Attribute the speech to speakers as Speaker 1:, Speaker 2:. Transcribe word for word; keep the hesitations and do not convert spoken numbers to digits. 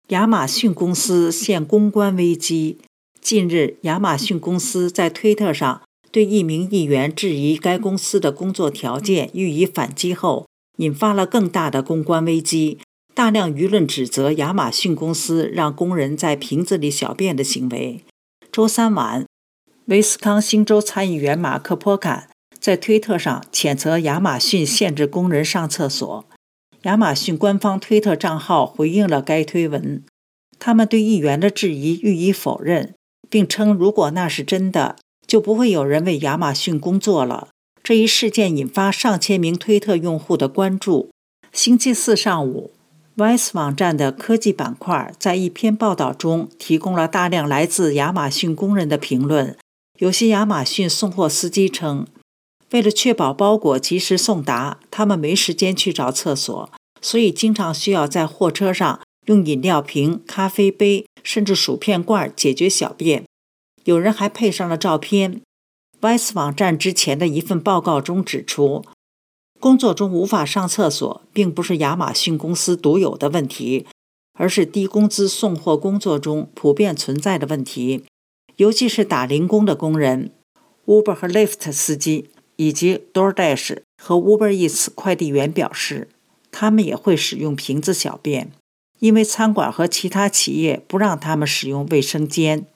Speaker 1: 亚马逊公司陷公关危机。近日，亚马逊公司在推特上对一名议员质疑该公司的工作条件予以反击后，引发了更大的公关危机。大量舆论指责亚马逊公司让工人在瓶子里小便的行为。周三晚，威斯康星州参议员马克·波坎在推特上谴责亚马逊限制工人上厕所。亚马逊官方推特账号回应了该推文，他们对议员的质疑予以否认，并称如果那是真的，就不会有人为亚马逊工作了。这一事件引发上千名推特用户的关注。星期四上午，Vice 网站的科技板块在一篇报道中提供了大量来自亚马逊工人的评论。有些亚马逊送货司机称，为了确保包裹及时送达，他们没时间去找厕所，所以经常需要在货车上用饮料瓶、咖啡杯甚至薯片罐解决小便。有人还配上了照片。Vice 网站之前的一份报告中指出，工作中无法上厕所并不是亚马逊公司独有的问题，而是低工资送货工作中普遍存在的问题，尤其是打零工的工人。Uber 和 Lyft 司机以及 DoorDash 和 Uber Eats 快递员表示，他们也会使用瓶子小便，因为餐馆和其他企业不让他们使用卫生间。